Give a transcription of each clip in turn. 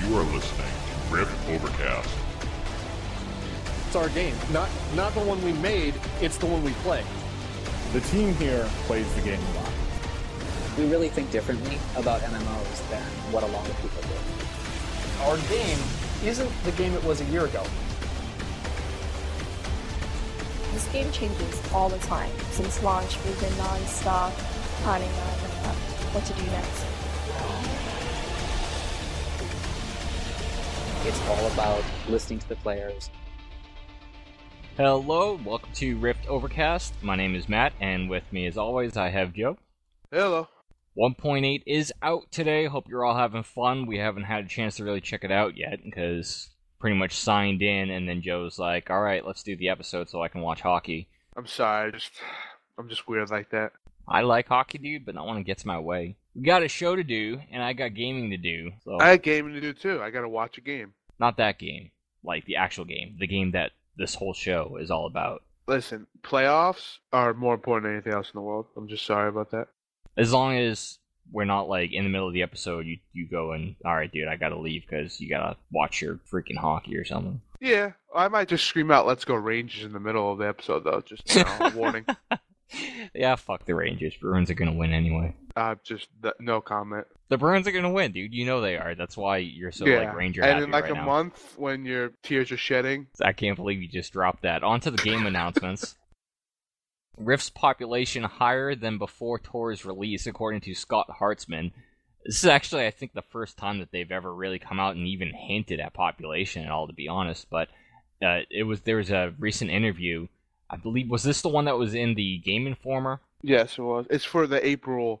You are listening to Rift Overcast. It's our game, not the one we made, it's the one we play. The team here plays the game a lot. We really think differently about MMOs than what a lot of people do. Our game isn't the game it was a year ago. This game changes all the time. Since launch, we've been non-stop planning on what to do next. It's all about listening to the players. Hello, welcome to Rift Overcast. My name is Matt, and with me as always, I have Joe. Hello. 1.8 is out today. Hope you're all having fun. We haven't had a chance to really check it out yet, because pretty much signed in, and then Joe's like, alright, let's do the episode so I can watch hockey. I'm sorry, I'm just weird like that. I like hockey, dude, but not when it gets my way. We got a show to do, and I got gaming to do. So I had gaming to do too. I gotta watch a game. not that game, like the actual game. The game that this whole show is all about. Listen, playoffs are more important than anything else in the world. I'm just sorry about that. As long as we're not, like, in the middle of the episode, you go and, alright, dude, I gotta leave because you gotta watch your freaking hockey or something. Yeah, I might just scream out, let's go Rangers in the middle of the episode, though. Just, warning. Yeah, fuck the Rangers. Bruins are gonna win anyway. No comment. The Bruins are gonna win, dude. You know they are. That's why you're so, Yeah, like, Ranger and happy in, like, right a now. month, when your tears are shedding. I can't believe you just dropped that. On to the game announcements. Rift's population higher than before Tor's release, according to Scott Hartzman. This is actually, I think, the first time that they've ever really come out and even hinted at population at all, to be honest. But there was a recent interview. I believe, was this the one that was in the Game Informer? Yes, it was. It's for the April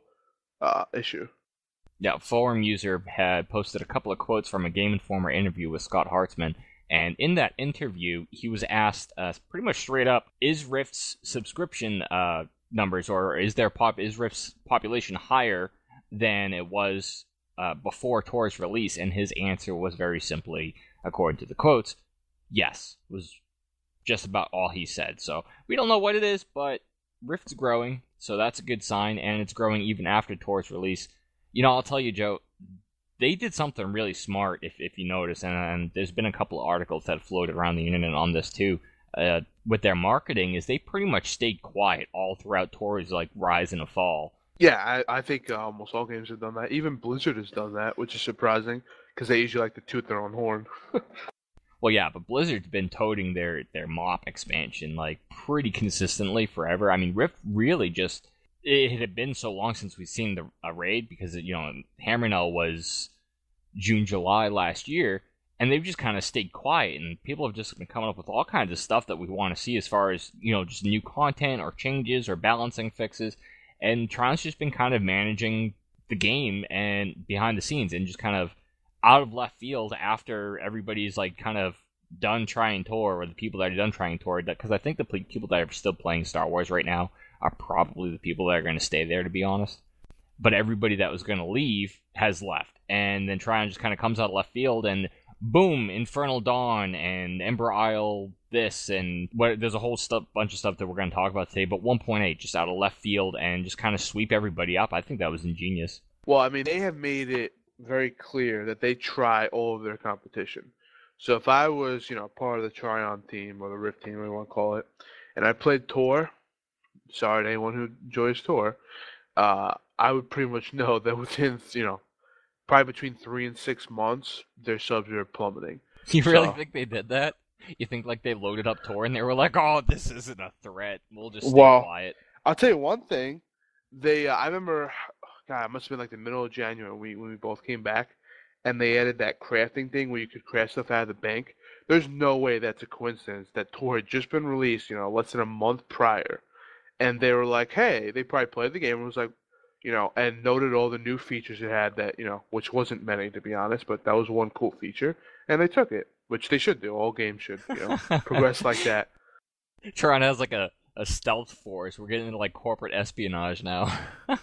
issue. Yeah, forum user had posted a couple of quotes from a Game Informer interview with Scott Hartzman. And in that interview, he was asked pretty much straight up, is Rift's subscription numbers, or is Rift's population higher than it was before Tor's release? And his answer was very simply, according to the quotes, yes, was just about all he said. So we don't know what it is, but Rift's growing, so that's a good sign, and it's growing even after Tor's release. You know, I'll tell you, Joe, they did something really smart, if you notice, and there's been a couple of articles that floated around the internet on this too. With their marketing, is they pretty much stayed quiet all throughout Tor's like rise and fall. Yeah, I think almost all games have done that. Even Blizzard has done that, which is surprising, because they usually like to toot their own horn. Well, yeah, but Blizzard's been toting their MOP expansion like pretty consistently forever. I mean, Rift really just, it had been so long since we've seen a raid, because Hammerknell was June, July last year, and they've just kind of stayed quiet, and people have just been coming up with all kinds of stuff that we want to see as far as, just new content or changes or balancing fixes, and Tron's just been kind of managing the game and behind the scenes, and just kind of out of left field after everybody's like kind of done trying Tor, or the people that are done trying Tor, because I think the people that are still playing Star Wars right now are probably the people that are going to stay there, to be honest. But everybody that was going to leave has left, and then Tron just kind of comes out of left field, and boom, Infernal Dawn and Ember Isle this, and there's a whole bunch of stuff that we're going to talk about today, but 1.8 just out of left field and just kind of sweep everybody up. I think that was ingenious. Well, I mean, they have made it very clear that they try all of their competition. So if I was, part of the Tryon team or the Rift team, whatever you want to call it, and I played Tor, sorry to anyone who enjoys Tor, I would pretty much know that within, probably between 3 and 6 months, their subs are plummeting. You really think they did that? You think like they loaded up Tor and they were like, oh, this isn't a threat, we'll just stay quiet? I'll tell you one thing. I remember, God, it must have been like the middle of January when we both came back, and they added that crafting thing where you could craft stuff out of the bank. There's no way that's a coincidence that Tor had just been released, less than a month prior. And they were like, hey, they probably played the game and was like, and noted all the new features it had that, which wasn't many, to be honest, but that was one cool feature. And they took it, which they should do. All games should, progress like that. Tron has like a stealth force. We're getting into like corporate espionage now.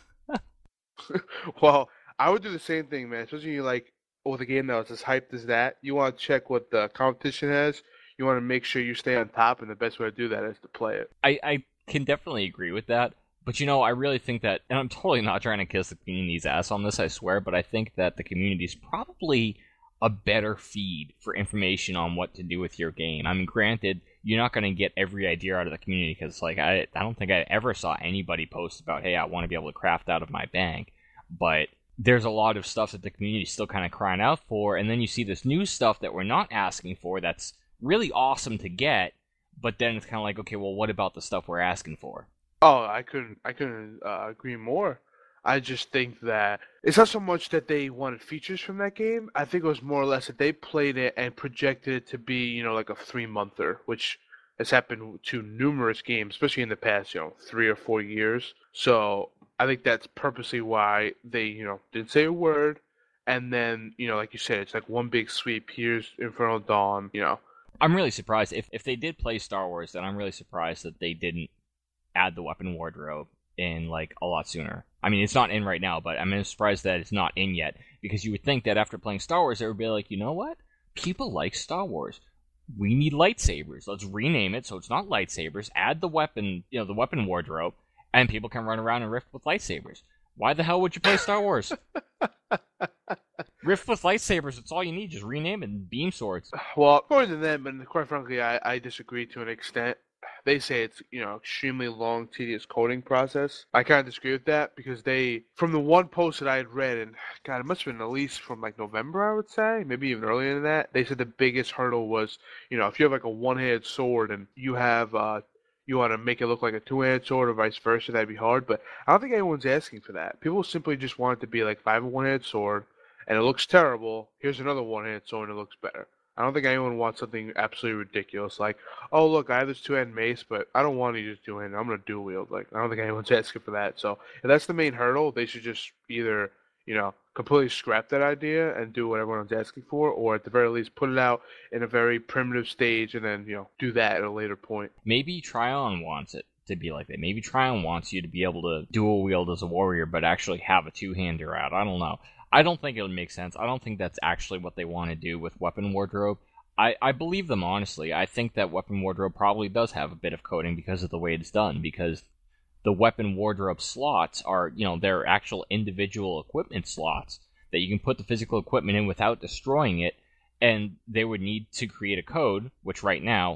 Well, I would do the same thing, man. Especially with a game that was as hyped as that. You want to check what the competition has. You want to make sure you stay on top, and the best way to do that is to play it. I can definitely agree with that. But I really think that, and I'm totally not trying to kiss the community's ass on this, I swear, but I think that the community's probably a better feed for information on what to do with your game. I mean, granted, you're not going to get every idea out of the community because, like, I don't think I ever saw anybody post about, hey, I want to be able to craft out of my bank. But there's a lot of stuff that the community is still kind of crying out for, and then you see this new stuff that we're not asking for that's really awesome to get, but then it's kind of like, okay, well, what about the stuff we're asking for? Oh, I couldn't agree more. I just think that it's not so much that they wanted features from that game. I think it was more or less that they played it and projected it to be, like a 3-monther, which has happened to numerous games, especially in the past, 3 or 4 years. So I think that's purposely why they, didn't say a word. And then, like you said, it's like one big sweep. Here's Infernal Dawn, I'm really surprised. If they did play Star Wars, then I'm really surprised that they didn't add the weapon wardrobe in, like, a lot sooner. I mean, it's not in right now, but I'm surprised that it's not in yet, because you would think that after playing Star Wars, they would be like, you know what? People like Star Wars. We need lightsabers. Let's rename it so it's not lightsabers. Add the weapon, the weapon wardrobe, and people can run around and rift with lightsabers. Why the hell would you play Star Wars? Rift with lightsabers, it's all you need. Just rename it and beam swords. Well, according to them, and quite frankly, I disagree to an extent. They say it's, extremely long, tedious coding process. I kind of disagree with that because from the one post that I had read, and God, it must have been at least from like November, I would say, maybe even earlier than that, they said the biggest hurdle was, if you have like a one-handed sword and you have, you want to make it look like a two-handed sword or vice versa, that'd be hard. But I don't think anyone's asking for that. People simply just want it to be like, if I have a one-handed sword and it looks terrible, here's another one-handed sword and it looks better. I don't think anyone wants something absolutely ridiculous like, oh, look, I have this two-handed mace, but I don't want to use two-handed. I'm going to dual wield. Like, I don't think anyone's asking for that. So if that's the main hurdle, they should just either, completely scrap that idea and do what everyone's asking for, or at the very least put it out in a very primitive stage and then, do that at a later point. Maybe Tryon wants it to be like that. Maybe Tryon wants you to be able to dual wield as a warrior, but actually have a two-hander out. I don't know. I don't think it would make sense. I don't think that's actually what they want to do with weapon wardrobe. I believe them, honestly. I think that weapon wardrobe probably does have a bit of coding because of the way it's done, because the weapon wardrobe slots are, they're actual individual equipment slots that you can put the physical equipment in without destroying it, and they would need to create a code, which right now,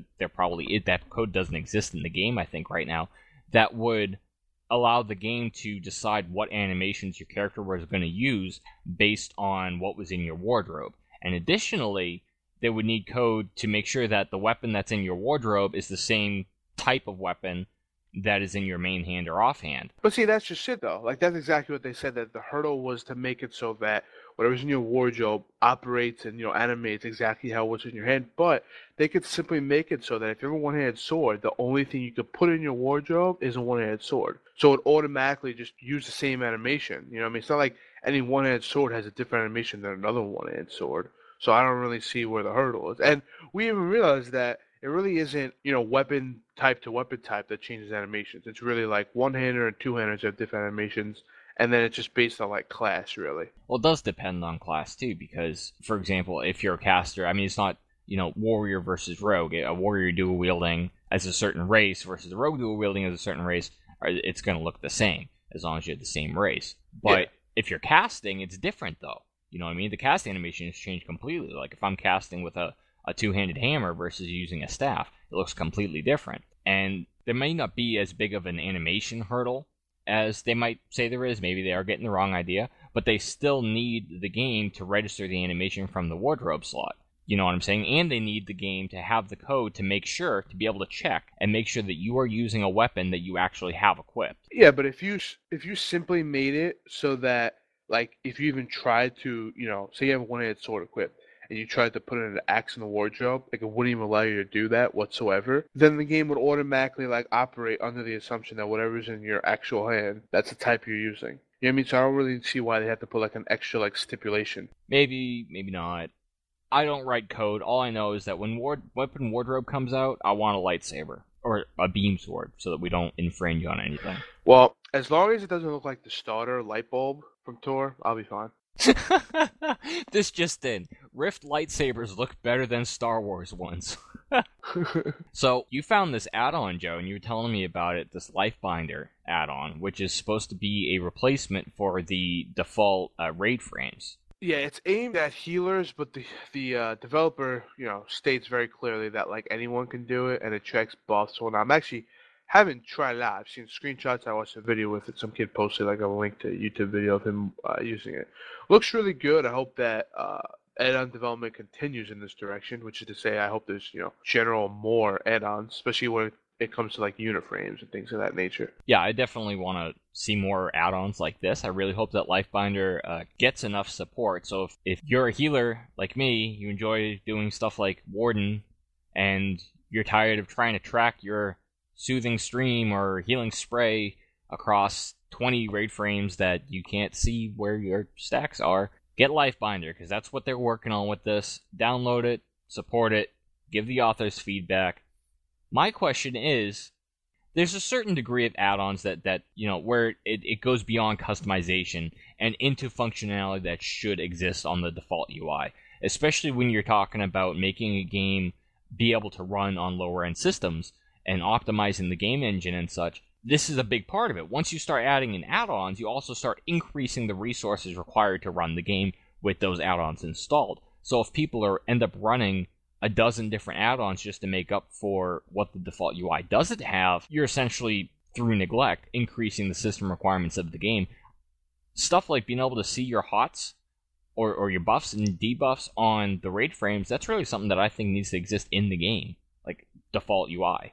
that code doesn't exist in the game, I think, right now, that would allow the game to decide what animations your character was going to use based on what was in your wardrobe. And additionally, they would need code to make sure that the weapon that's in your wardrobe is the same type of weapon that is in your main hand or offhand. But see, that's just it, though. Like, that's exactly what they said, that the hurdle was to make it so that whatever's in your wardrobe operates and, animates exactly how what's in your hand. But they could simply make it so that if you have a one-handed sword, the only thing you could put in your wardrobe is a one-handed sword. So it automatically just use the same animation. You know what I mean? It's not like any one-handed sword has a different animation than another one-handed sword. So I don't really see where the hurdle is. And we even realized that it really isn't, weapon type to weapon type that changes animations. It's really like one-hander and two-handers have different animations, and then it's just based on, like, class, really. Well, it does depend on class, too, because, for example, if you're a caster, I mean, it's not, warrior versus rogue. A warrior dual-wielding as a certain race versus a rogue dual-wielding as a certain race, it's going to look the same, as long as you have the same race. But if you're casting, it's different, though. You know what I mean? The casting animation has changed completely. Like, if I'm casting with a two-handed hammer versus using a staff, it looks completely different. And there may not be as big of an animation hurdle as they might say there is. Maybe they are getting the wrong idea, but they still need the game to register the animation from the wardrobe slot. You know what I'm saying? And they need the game to have the code to make sure, to be able to check and make sure that you are using a weapon that you actually have equipped. Yeah, but if you simply made it so that, like, if you even tried to, say you have a one-handed sword equipped, and you tried to put in an axe in the wardrobe, like, it wouldn't even allow you to do that whatsoever, then the game would automatically, like, operate under the assumption that whatever's in your actual hand, that's the type you're using. You know what I mean? So I don't really see why they have to put, like, an extra, like, stipulation. Maybe not. I don't write code. All I know is that when weapon wardrobe comes out, I want a lightsaber or a beam sword so that we don't infringe on anything. Well, as long as it doesn't look like the starter light bulb from Tor, I'll be fine. This just in. Rift lightsabers look better than Star Wars ones. So, you found this add-on, Joe, and you were telling me about it, this Lifebinder add-on, which is supposed to be a replacement for the default raid frames. Yeah, it's aimed at healers, but the developer, states very clearly that like anyone can do it, and it tracks buffs. Well, now I'm actually haven't tried it out. I've seen screenshots. I watched a video with it. Some kid posted like a link to a YouTube video of him using it. Looks really good. I hope that add-on development continues in this direction, which is to say, I hope there's general more add-ons, especially when it comes to like unit frames and things of that nature. Yeah, I definitely want to see more add-ons like this. I really hope that Lifebinder gets enough support. So if you're a healer like me, you enjoy doing stuff like Warden, and you're tired of trying to track your soothing stream or healing spray across 20 raid frames that you can't see where your stacks are, get Lifebinder, because that's what they're working on with this. Download it, support it, give the authors feedback. My question is, there's a certain degree of add-ons that where it goes beyond customization and into functionality that should exist on the default UI, especially when you're talking about making a game be able to run on lower-end systems and optimizing the game engine and such. This is a big part of it. Once you start adding in add-ons, you also start increasing the resources required to run the game with those add-ons installed. So if people end up running a dozen different add-ons just to make up for what the default UI doesn't have, you're essentially, through neglect, increasing the system requirements of the game. Stuff like being able to see your HOTS or your buffs and debuffs on the raid frames, that's really something that I think needs to exist in the game, like default UI.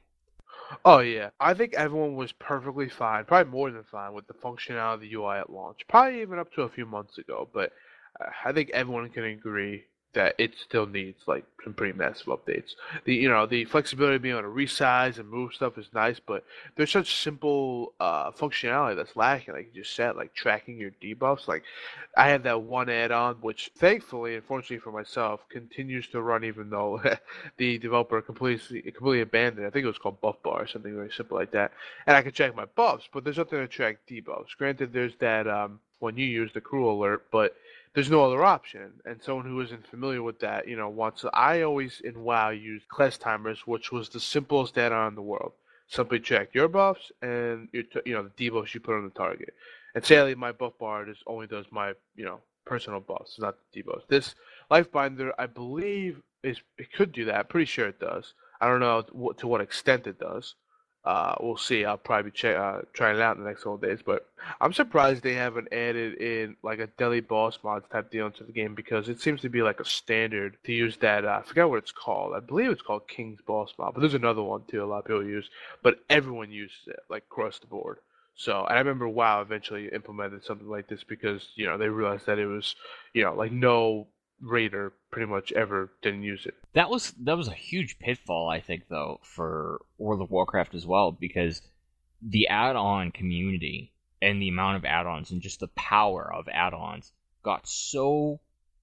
Oh yeah, I think everyone was perfectly fine, probably more than fine, with the functionality of the UI at launch. Probably even up to a few months ago, but I think everyone can agree that it still needs like some pretty massive updates. The flexibility of being able to resize and move stuff is nice, but there's such simple functionality that's lacking. Like you just said, like tracking your debuffs. Like I have that one add-on, which thankfully, unfortunately for myself, continues to run even though the developer completely abandoned it. I think it was called Buff Bar or something very simple like that. And I can check my buffs, but there's nothing to track debuffs. Granted, there's that when you use the crew alert, but there's no other option. And someone who isn't familiar with that, wants to. I always in WoW used class timers, which was the simplest add-on in the world. Simply check your buffs and the debuffs you put on the target. And sadly, my buff bar only does my personal buffs, not the debuffs. This Lifebinder, I believe, it could do that. I'm pretty sure it does. I don't know to what extent it does. We'll see. I'll probably be trying it out in the next couple of days, but I'm surprised they haven't added in like a daily boss mods type deal into the game, because it seems to be like a standard to use that. I forgot what it's called. I believe it's called King's Boss Mod, but there's another one too. A lot of people use, but everyone uses it like across the board. So, and I remember WoW eventually implemented something like this because they realized that it was like no raider pretty much ever didn't use it. That was a huge pitfall, I think, though, for World of Warcraft as well, because the add-on community and the amount of add-ons and just the power of add-ons got so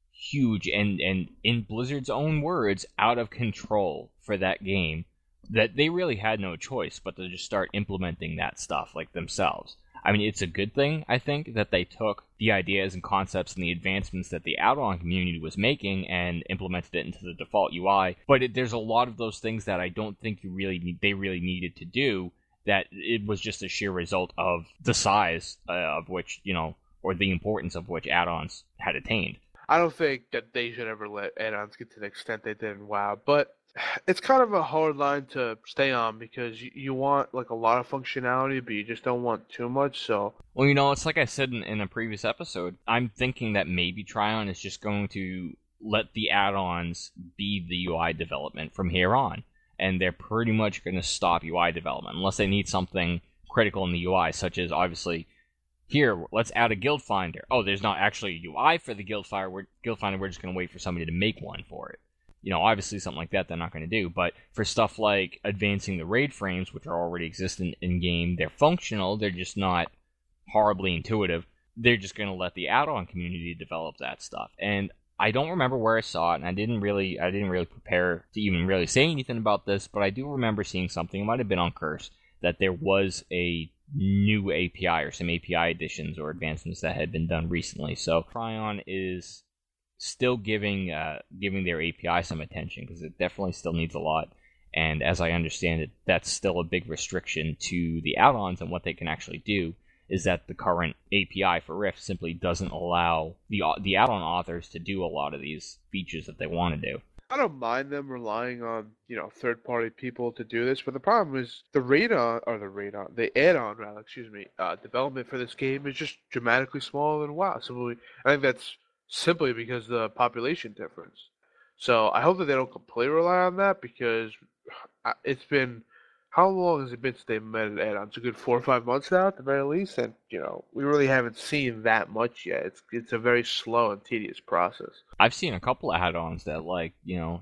huge and in Blizzard's own words, out of control for that game, that they really had no choice but to just start implementing that stuff like themselves. I mean, it's a good thing, I think, that they took the ideas and concepts and the advancements that the add-on community was making and implemented it into the default UI. But there's a lot of those things that I don't think they really needed to do, that it was just a sheer result of the size of which, or the importance of which add-ons had attained. I don't think that they should ever let add-ons get to the extent they did in WoW, but it's kind of a hard line to stay on because you want like a lot of functionality, but you just don't want too much. So, well, it's like I said in a previous episode. I'm thinking that maybe Tryon is just going to let the add-ons be the UI development from here on, and they're pretty much going to stop UI development unless they need something critical in the UI, such as obviously here, let's add a guild finder. Oh, there's not actually a UI for the guild finder. We're just going to wait for somebody to make one for it. Obviously something like that they're not going to do. But for stuff like advancing the raid frames, which are already existent in-game, they're functional. They're just not horribly intuitive. They're just going to let the add-on community develop that stuff. And I don't remember where I saw it, and I didn't really prepare to even really say anything about this, but I do remember seeing something. It might have been on Curse, that there was a new API or some API additions or advancements that had been done recently. So Tryon is still giving their API some attention, because it definitely still needs a lot. And as I understand it, that's still a big restriction to the add-ons and what they can actually do. is that the current API for Rift simply doesn't allow the add-on authors to do a lot of these features that they want to do. I don't mind them relying on, third-party people to do this, but the problem is the add-on development for this game is just dramatically smaller than WoW. I think that's simply because of the population difference. So I hope that they don't completely rely on that, because it's been, how long has it been since they've made an add-on? It's a good 4 or 5 months now at the very least, and we really haven't seen that much yet. It's a very slow and tedious process. I've seen a couple of add-ons that, like,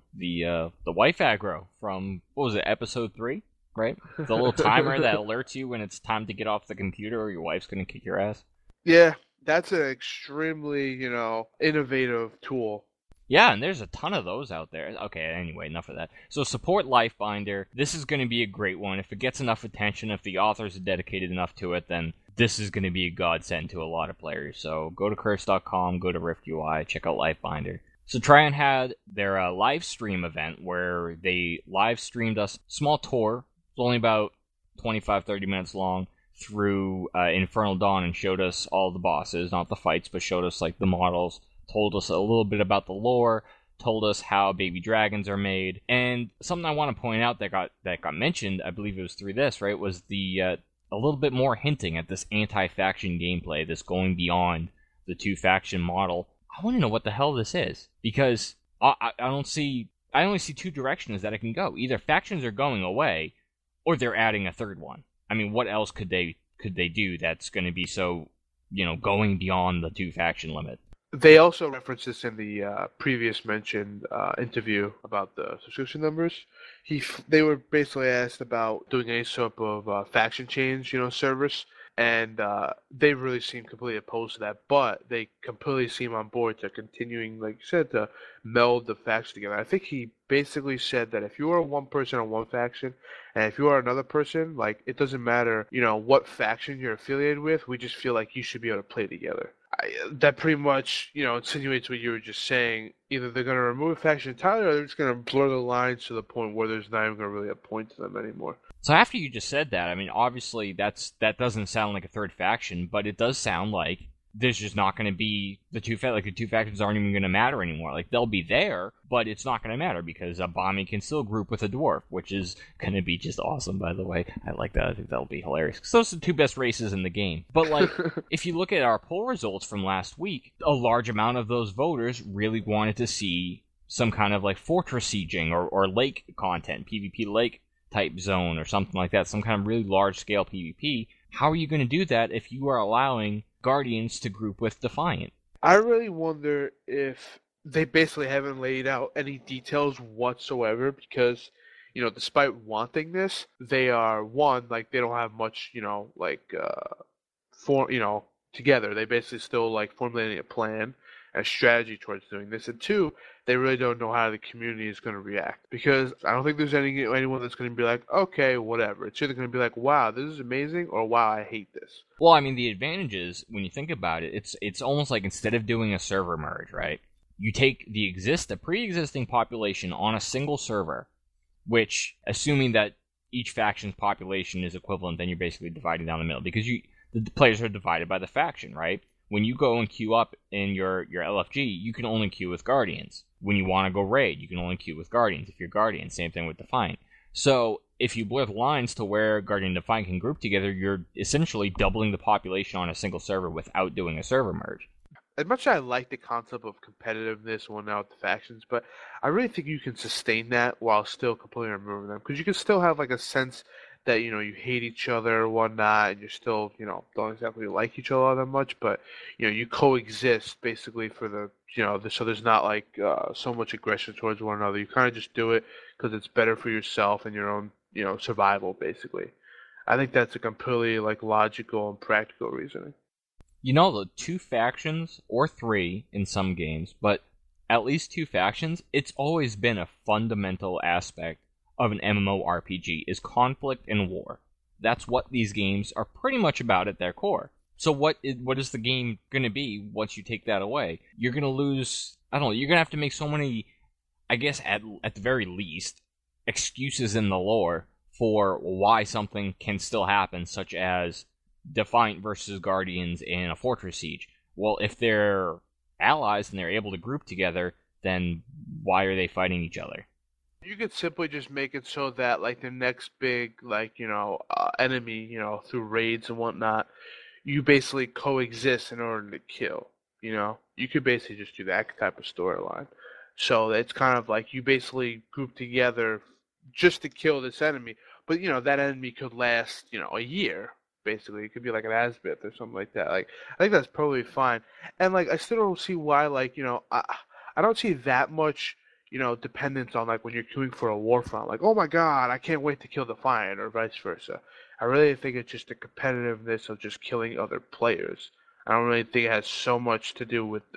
the wife aggro from, what was it, episode 3, right? The little timer that alerts you when it's time to get off the computer or your wife's going to kick your ass. Yeah, that's an extremely, innovative tool. Yeah, and there's a ton of those out there. Okay, anyway, enough of that. So support Lifebinder. This is going to be a great one. If it gets enough attention, if the authors are dedicated enough to it, then this is going to be a godsend to a lot of players. So go to curse.com, go to Rift UI, check out Lifebinder. So Trion had their live stream event where they live streamed us a small tour. It's only about 25-30 minutes long through Infernal Dawn, and showed us all the bosses, not the fights, but showed us like the models, told us a little bit about the lore, told us how baby dragons are made. And something I want to point out that got mentioned, I believe it was through this, right, was the a little bit more hinting at this anti-faction gameplay, this going beyond the two-faction model. I want to know what the hell this is, because I only see 2 directions that it can go. Either factions are going away, or they're adding a third one. I mean, what else could they do that's going to be so, going beyond the two-faction limit? They also referenced this in the previous mentioned interview about the subscription numbers. They were basically asked about doing any sort of faction change, service, and they really seem completely opposed to that. But they completely seem on board to continuing, like you said, to meld the factions together. I think he basically said that if you are one person on one faction, and if you are another person, like, it doesn't matter, what faction you're affiliated with. We just feel like you should be able to play together. That pretty much, insinuates what you were just saying. Either they're going to remove a faction entirely, or they're just going to blur the lines to the point where there's not even going to really a point to them anymore. So after you just said that, I mean, obviously that doesn't sound like a third faction, but it does sound like there's just not going to be the two factions aren't even going to matter anymore. Like, they'll be there, but it's not going to matter because a Bami can still group with a dwarf, which is going to be just awesome, by the way. I like that. I think that'll be hilarious. Because those are the 2 best races in the game. But, like, if you look at our poll results from last week, a large amount of those voters really wanted to see some kind of, like, fortress sieging or lake content, PvP lake type zone or something like that, some kind of really large-scale PvP. How are you going to do that if you are allowing Guardians to group with Defiant? I really wonder if they basically haven't laid out any details whatsoever, because, despite wanting this, they are, they don't have much, together. They basically still, formulating a plan, a strategy towards doing this. And 2, they really don't know how the community is going to react, because I don't think there's anyone that's going to be like, okay, whatever. It's either going to be like, wow, this is amazing, or wow, I hate this. Well, I mean, the advantage is, when you think about it, it's almost like instead of doing a server merge, right, you take the pre-existing population on a single server, which, assuming that each faction's population is equivalent, then you're basically dividing down the middle, because the players are divided by the faction, right? When you go and queue up in your LFG, you can only queue with Guardians. When you want to go raid, you can only queue with Guardians if you're Guardian. Same thing with Defiant. So if you blur the lines to where Guardian and Defiant can group together, you're essentially doubling the population on a single server without doing a server merge. As much as I like the concept of competitiveness when out the factions, but I really think you can sustain that while still completely removing them. Because you can still have a sense that, you hate each other or whatnot, and you're still, don't exactly like each other all that much, but, you coexist basically for the, so there's not so much aggression towards one another. You kind of just do it because it's better for yourself and your own, survival, basically. I think that's a completely, logical and practical reasoning. The 2 factions, or 3 in some games, but at least 2 factions, it's always been a fundamental aspect of an MMORPG is conflict and war. That's what these games are pretty much about at their core. So what is the game going to be once you take that away? You're going to lose, you're going to have to make so many, I guess at the very least, excuses in the lore for why something can still happen, such as, Defiant versus Guardians in a Fortress Siege. Well, if they're allies and they're able to group together, then why are they fighting each other? You could simply just make it so that like the next big enemy, through raids and whatnot, you basically coexist in order to kill. You could basically just do that type of storyline. So it's kind of like you basically group together just to kill this enemy, but that enemy could last a year. Basically, it could be like an Asbith or something like that. Like I think that's probably fine. And like I still don't see why I don't see that much dependence on like when you're queuing for a Warfront. Like, oh my god, I can't wait to kill Defiant or vice versa. I really think it's just the competitiveness of just killing other players. I don't really think it has so much to do with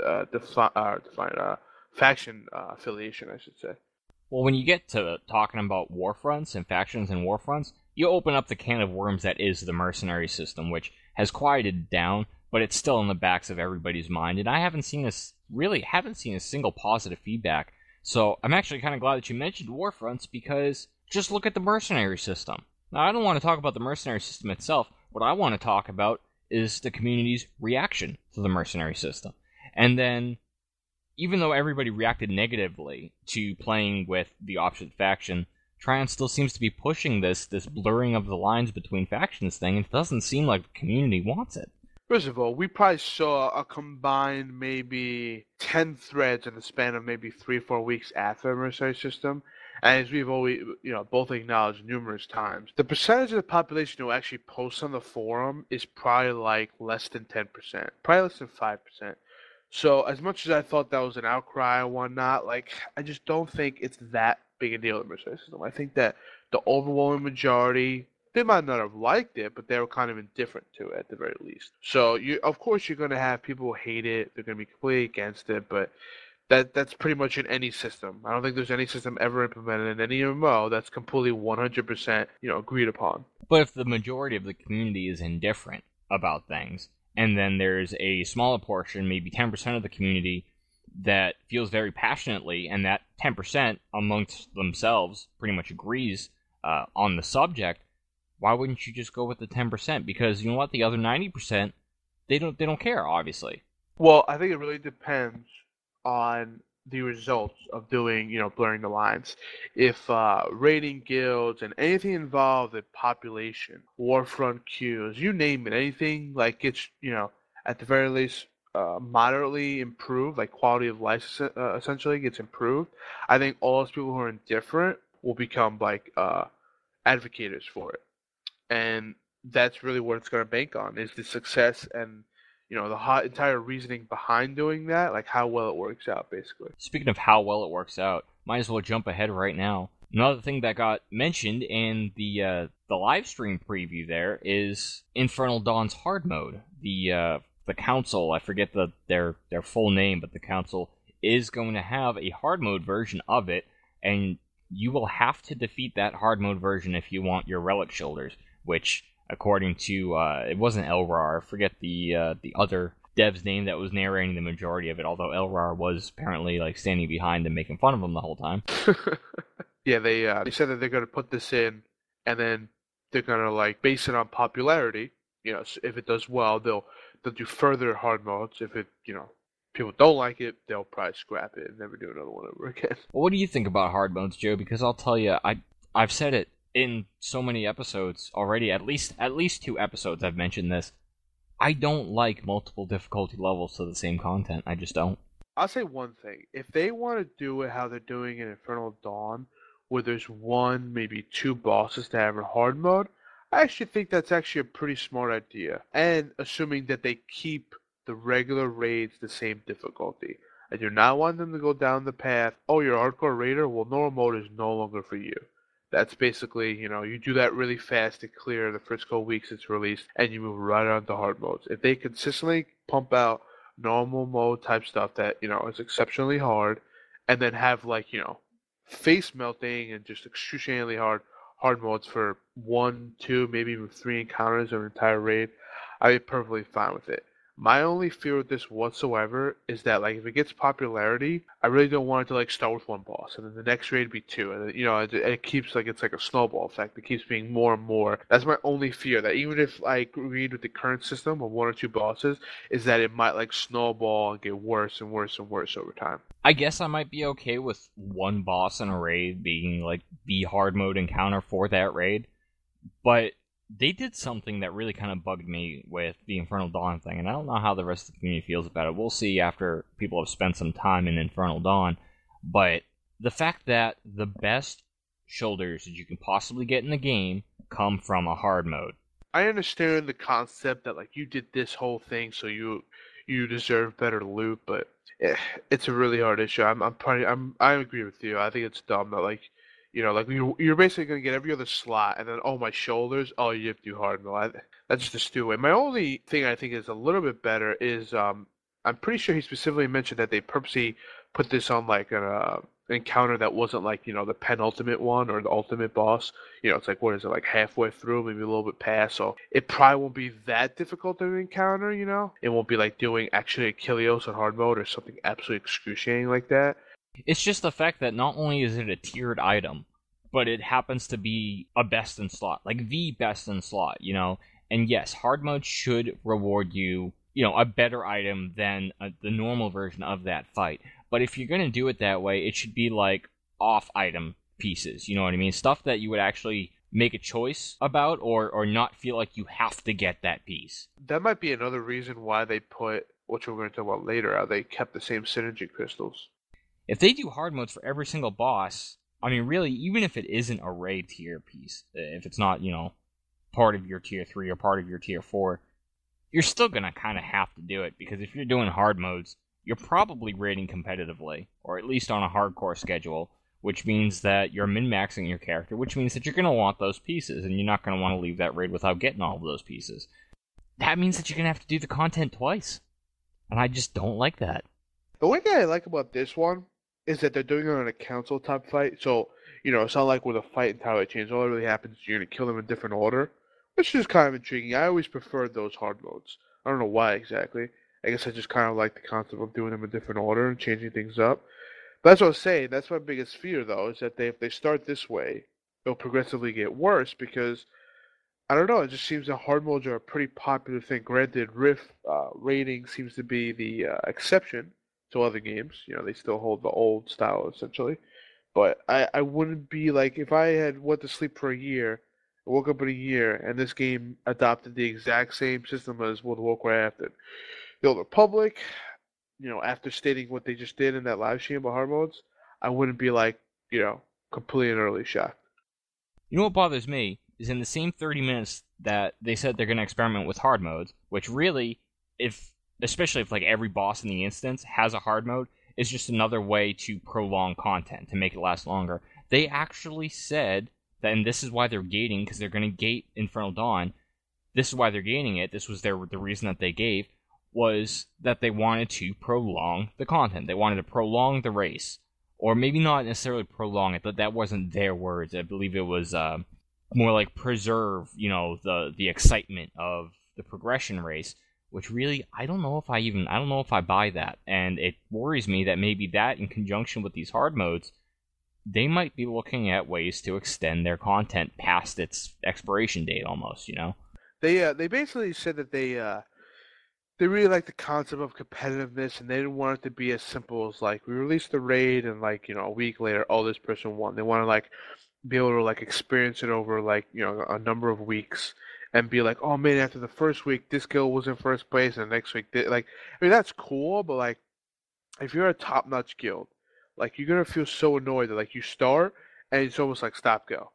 faction affiliation, I should say. Well, when you get to talking about Warfronts and factions and Warfronts, you open up the can of worms that is the mercenary system, which has quieted down, but it's still in the backs of everybody's mind. And I haven't seen a single positive feedback. So I'm actually kind of glad that you mentioned Warfronts, because just look at the mercenary system. Now, I don't want to talk about the mercenary system itself. What I want to talk about is the community's reaction to the mercenary system. And then, even though everybody reacted negatively to playing with the opposite faction, Trion still seems to be pushing this blurring of the lines between factions thing, and it doesn't seem like the community wants it. First of all, we probably saw a combined maybe 10 threads in the span of maybe 3 or 4 weeks after the mercenary system. And as we've always, both acknowledged numerous times, the percentage of the population who actually posts on the forum is probably like less than 10%, probably less than 5%. So as much as I thought that was an outcry and whatnot, like I just don't think it's that big a deal in the mercenary system. I think that the overwhelming majority, they might not have liked it, but they were kind of indifferent to it at the very least. So of course you're going to have people who hate it. They're going to be completely against it, but that's pretty much in any system. I don't think there's any system ever implemented in any MMO that's completely 100% agreed upon. But if the majority of the community is indifferent about things, and then there's a smaller portion, maybe 10% of the community, that feels very passionately, and that 10% amongst themselves pretty much agrees on the subject, why wouldn't you just go with the 10%? Because you know what, the other 90%, they don't care, obviously. Well, I think it really depends on the results of doing, blurring the lines. If raiding guilds and anything involved in population, Warfront queues, you name it, anything like gets, at the very least, moderately improved, like quality of life essentially gets improved, I think all those people who are indifferent will become like advocates for it. And that's really what it's going to bank on, is the success and the entire reasoning behind doing that, like how well it works out, basically. Speaking of how well it works out, might as well jump ahead right now. Another thing that got mentioned in the live stream preview there is Infernal Dawn's hard mode. The council, I forget their full name, but the council is going to have a hard mode version of it, and you will have to defeat that hard mode version if you want your relic shoulders, which, according to, it wasn't Elrar, I forget the other dev's name that was narrating the majority of it, although Elrar was apparently like standing behind and making fun of him the whole time. Yeah, they said that they're going to put this in, and then they're going to like base it on popularity. So if it does well, they'll do further hard modes. If it, people don't like it, they'll probably scrap it and never do another one ever again. Well, what do you think about hard modes, Joe? Because I'll tell you, I've said it in so many episodes already, at least 2 episodes I've mentioned this. I don't like multiple difficulty levels to the same content. I just don't. I'll say one thing. If they want to do it how they're doing in Infernal Dawn, where there's 1, maybe 2 bosses to have in hard mode, I actually think that's actually a pretty smart idea. And assuming that they keep the regular raids the same difficulty. I do not want them to go down the path, oh, you're a hardcore raider? Well, normal mode is no longer for you. That's basically, you do that really fast to clear the first couple weeks it's released, and you move right on to hard modes. If they consistently pump out normal mode type stuff that, is exceptionally hard, and then have like, face melting and just excruciatingly hard modes for 1, 2, maybe even 3 encounters of an entire raid, I'd be perfectly fine with it. My only fear with this whatsoever is that like if it gets popularity, I really don't want it to like start with one boss and then the next raid be two, and then, it keeps like it's like a snowball effect. It keeps being more and more. That's my only fear. That even if I agreed with the current system of one or two bosses, is that it might like snowball and get worse and worse and worse over time. I guess I might be okay with one boss in a raid being like the hard mode encounter for that raid, but they did something that really kind of bugged me with the Infernal Dawn thing, and I don't know how the rest of the community feels about it. We'll see after people have spent some time in Infernal Dawn, but the fact that the best shoulders that you can possibly get in the game come from a hard mode. I understand the concept that like you did this whole thing, so you deserve better loot, but it's a really hard issue. I agree with you. I think it's dumb that like. Like you're basically gonna get every other slot, and then my shoulders. Oh, you have to do hard mode. That's just a stupid way. My only thing I think is a little bit better is I'm pretty sure he specifically mentioned that they purposely put this on like an encounter that wasn't like the penultimate one or the ultimate boss. It's like what is it like halfway through, maybe a little bit past. So it probably won't be that difficult to encounter. It won't be like doing actually Achilleos on hard mode or something absolutely excruciating like that. It's just the fact that not only is it a tiered item, but it happens to be a best in slot, like the best in slot, And yes, hard mode should reward you, a better item than the normal version of that fight. But if you're going to do it that way, it should be like off item pieces, you know what I mean? Stuff that you would actually make a choice about or not feel like you have to get that piece. That might be another reason why they put, which we're going to talk about later, how they kept the same synergy crystals. If they do hard modes for every single boss, I mean, really, even if it isn't a raid tier piece, if it's not, part of your tier 3 or part of your tier 4, you're still going to kind of have to do it, because if you're doing hard modes, you're probably raiding competitively, or at least on a hardcore schedule, which means that you're min-maxing your character, which means that you're going to want those pieces, and you're not going to want to leave that raid without getting all of those pieces. That means that you're going to have to do the content twice, and I just don't like that. The one thing I like about this one is that they're doing it on a council type fight, so it's not like with a fight in Twilight Chains, all that really happens is you're gonna kill them in different order, which is kind of intriguing. I always preferred those hard modes. I don't know why exactly. I guess I just kind of like the concept of doing them in different order and changing things up. But that's what I was saying. That's my biggest fear, though, is that if they start this way, it'll progressively get worse because I don't know. It just seems that hard modes are a pretty popular thing. Granted, Rift rating seems to be the exception to other games. They still hold the old style essentially. But I wouldn't be like, if I had went to sleep for a year, woke up in a year, and this game adopted the exact same system as World of Warcraft and the Old Republic, after stating what they just did in that live stream about hard modes, I wouldn't be like, completely and utterly shocked. You know what bothers me is in the same 30 minutes that they said they're going to experiment with hard modes, which really, especially if like every boss in the instance has a hard mode, is just another way to prolong content, to make it last longer. They actually said that, and this is why they're gating, because they're going to gate Infernal Dawn. This is why they're gating it. This was the reason that they gave, was that they wanted to prolong the content. They wanted to prolong the race. Or maybe not necessarily prolong it, but that wasn't their words. I believe it was more like preserve, the excitement of the progression race. Which really, I don't know if I buy that. And it worries me that maybe that in conjunction with these hard modes, they might be looking at ways to extend their content past its expiration date almost, They basically said that they really like the concept of competitiveness, and they didn't want it to be as simple as like we released the raid and like a week later, oh, this person won. They want to like be able to like experience it over like a number of weeks. And be like, oh man, after the first week, this guild was in first place, and the next week, that's cool, but like, if you're a top-notch guild, like, you're gonna feel so annoyed that like you start, and it's almost like stop, go.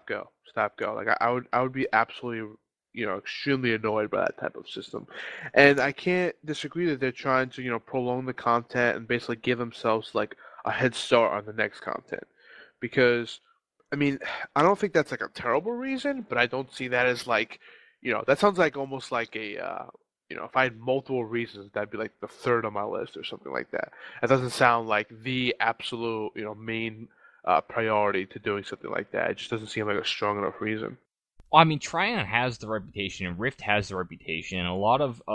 Like, I would be absolutely, extremely annoyed by that type of system, and I can't disagree that they're trying to, prolong the content and basically give themselves like a head start on the next content, because. I mean, I don't think that's like a terrible reason, but I don't see that as like, that sounds like almost like a, if I had multiple reasons, that'd be like the third on my list or something like that. That doesn't sound like the absolute, main priority to doing something like that. It just doesn't seem like a strong enough reason. Well, I mean, Trion has the reputation, and Rift has the reputation, and a lot of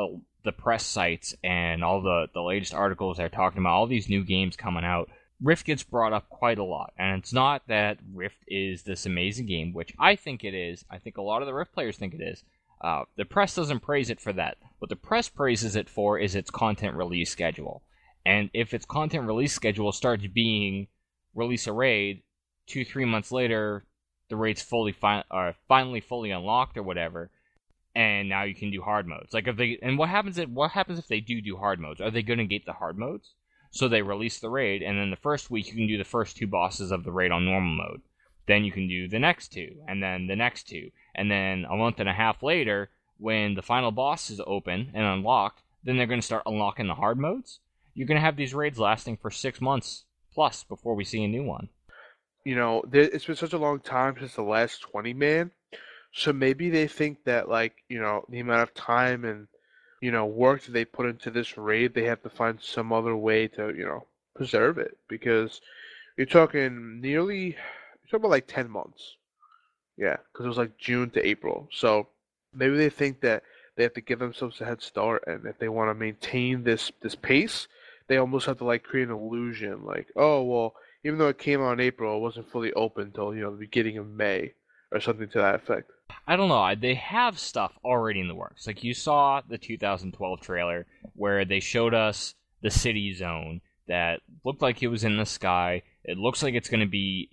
the press sites and all the latest articles they're talking about, all these new games coming out, Rift gets brought up quite a lot. And it's not that Rift is this amazing game, which I think it is. I think a lot of the Rift players think it is. The press doesn't praise it for that. What the press praises it for is its content release schedule. And if its content release schedule starts being release a raid, 2-3 months later, the raid's finally fully unlocked or whatever, and now you can do hard modes. Like what happens if they do hard modes? Are they going to get the hard modes? So they release the raid, and then the first week you can do the first 2 bosses of the raid on normal mode. Then you can do the next 2, and then the next 2. And then a month and a half later, when the final boss is open and unlocked, then they're going to start unlocking the hard modes. You're going to have these raids lasting for 6 months plus before we see a new one. You know, it's been such a long time since the last 20 man. So maybe they think that, like, you know, the amount of time and, you know, work that they put into this raid, they have to find some other way to, you know, preserve it. Because you're talking about like 10 months. Yeah, because it was like June to April. So maybe they think that they have to give themselves a head start, and if they want to maintain this pace, they almost have to like create an illusion, like, oh well, even though it came out in April, it wasn't fully open until, you know, the beginning of May or something to that effect. I don't know. They have stuff already in the works. Like, you saw the 2012 trailer where they showed us the city zone that looked like it was in the sky. It looks like it's going to be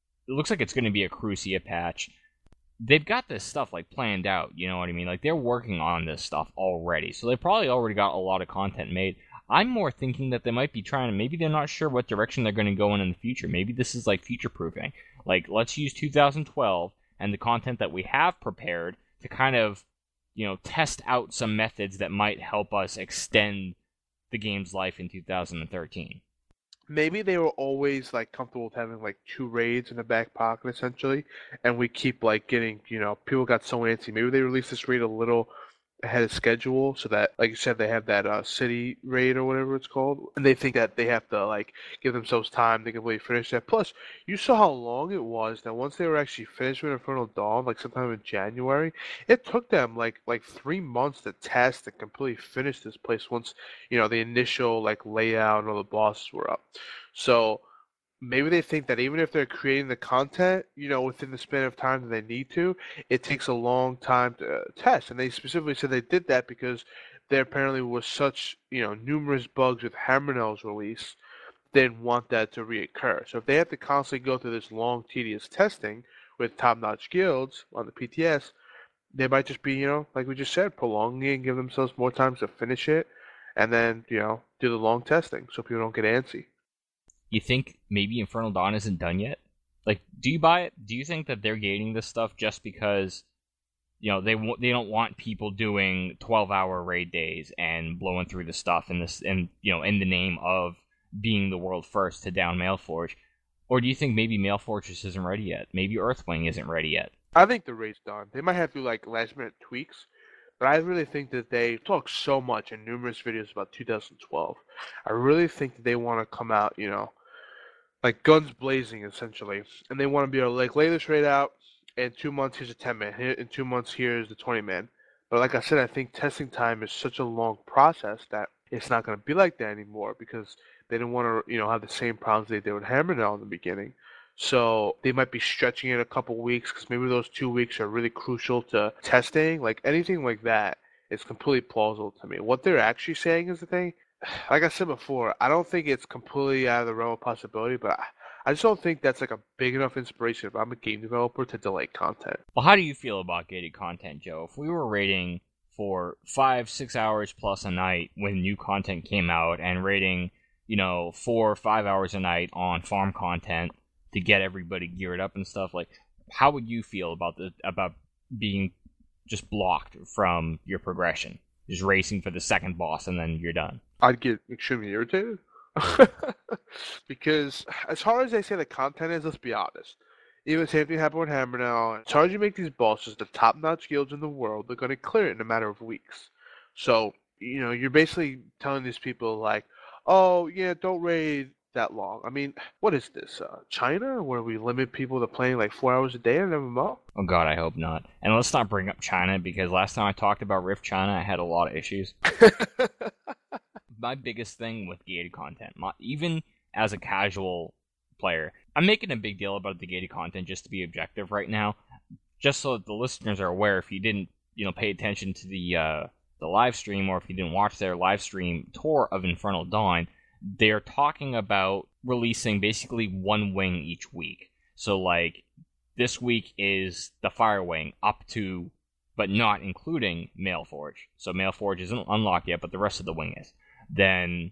a Crucia patch. They've got this stuff like planned out, you know what I mean? Like, they're working on this stuff already. So they probably already got a lot of content made. I'm more thinking that they might be maybe they're not sure what direction they're going to go in the future. Maybe this is like future-proofing. Like, let's use 2012 and the content that we have prepared to kind of, you know, test out some methods that might help us extend the game's life in 2013. Maybe they were always like comfortable with having like 2 raids in the back pocket essentially, and we keep like getting, you know, people got so antsy. Maybe they released this raid a little ahead of schedule so that, like you said, they have that city raid or whatever it's called, and they think that they have to like give themselves time to completely finish that. Plus, you saw how long it was that once they were actually finished with Infernal Dawn, like sometime in January, it took them like 3 months to test and completely finish this place once, you know, the initial like layout and all the bosses were up. So maybe they think that even if they're creating the content, you know, within the span of time that they need to, it takes a long time to test. And they specifically said they did that because there apparently was such, you know, numerous bugs with Hammerknell's release, they didn't want that to reoccur. So if they have to constantly go through this long, tedious testing with top-notch guilds on the PTS, they might just be, you know, like we just said, prolonging it and give themselves more time to finish it, and then, you know, do the long testing so people don't get antsy. You think maybe Infernal Dawn isn't done yet? Like, do you buy it? Do you think that they're gating this stuff just because, you know, they don't want people doing 12-hour raid days and blowing through the stuff and you know, in the name of being the world first to down Maelforge? Or do you think maybe Maelfortress isn't ready yet? Maybe Earthwing isn't ready yet? I think the raid's done. They might have to like last-minute tweaks, but I really think that they talk so much in numerous videos about 2012. I really think that they want to come out, you know, like guns blazing essentially, and they want to be able to like lay this raid out. In 2 months, here's a 10-man. In 2 months, here's the 20-man. But like I said, I think testing time is such a long process that it's not going to be like that anymore because they didn't want to, you know, have the same problems they did with Hammerknell in the beginning. So they might be stretching it a couple weeks because maybe those 2 weeks are really crucial to testing. Like anything like that is completely plausible to me. What they're actually saying is the thing. Like I said before, I don't think it's completely out of the realm of possibility, but I just don't think that's like a big enough inspiration if I'm a game developer to delay content. Well, how do you feel about gated content, Joe? If we were raiding for 5-6 hours plus a night when new content came out and raiding, you know, 4 or 5 hours a night on farm content to get everybody geared up and stuff, like, how would you feel about being just blocked from your progression? Just racing for the second boss and then you're done. I'd get extremely irritated. Because as hard as they say the content is, let's be honest. Even the same thing happened with Hammerknell. As hard as you make these bosses the top-notch guilds in the world, they're going to clear it in a matter of weeks. So, you know, you're basically telling these people like, oh, yeah, don't raid that long. I mean, what is this? China, where we limit people to playing like 4 hours a day in an MMO? Oh god, I hope not. And let's not bring up China, because last time I talked about Rift China, I had a lot of issues. My biggest thing with gated content, even as a casual player, I'm making a big deal about the gated content just to be objective right now, just so that the listeners are aware. If you didn't, pay attention to the live stream, or if you didn't watch their live stream tour of Infernal Dawn, they're talking about releasing basically one wing each week. So, like, this week is the Fire Wing up to, but not including Mailforge. So Mailforge isn't unlocked yet, but the rest of the wing is. Then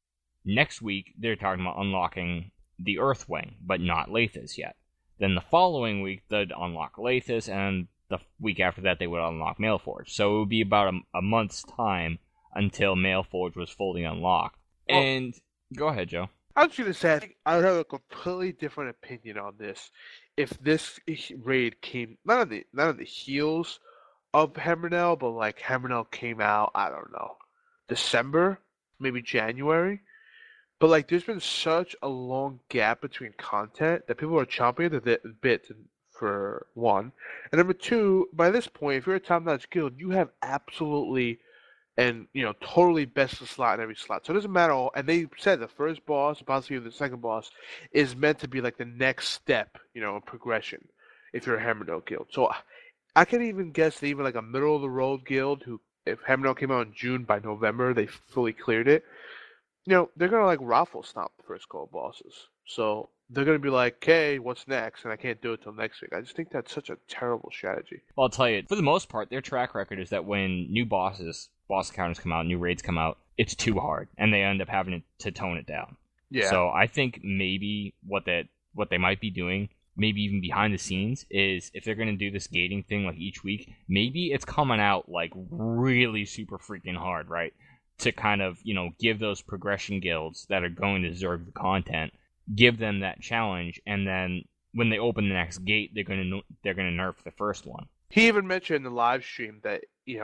next week, they're talking about unlocking the Earth Wing, but not Lathis yet. Then the following week, they'd unlock Lathis, and the week after that, they would unlock Mailforge. So it would be about a month's time until Mailforge was fully unlocked. Well, and go ahead, Joe. I was going to say, I think I would have a completely different opinion on this if this raid came not on the heels of Hammernell, but like Hammernell came out, I don't know, December, maybe January. But like, there's been such a long gap between content that people are chomping at the bit for one. And number two, by this point, if you're a top-notch guild, you have absolutely and totally best of slot in every slot. So it doesn't matter. And they said the first boss, possibly the second boss, is meant to be like the next step, in progression if you're a Hammernell guild. So I can even guess that even like a middle of the road guild who, if Hammernell came out in June, by November they fully cleared it. They're gonna like raffle stomp the first gold bosses. So they're gonna be like, "Okay, what's next?" And I can't do it till next week. I just think that's such a terrible strategy. Well, I'll tell you, for the most part, their track record is that when new boss encounters come out, new raids come out, it's too hard, and they end up having to tone it down. Yeah. So I think maybe what they might be doing, maybe even behind the scenes, is if they're going to do this gating thing like each week, maybe it's coming out like really super freaking hard, right? To kind of, give those progression guilds that are going to deserve the content, give them that challenge, and then when they open the next gate, they're gonna nerf the first one. He even mentioned in the live stream that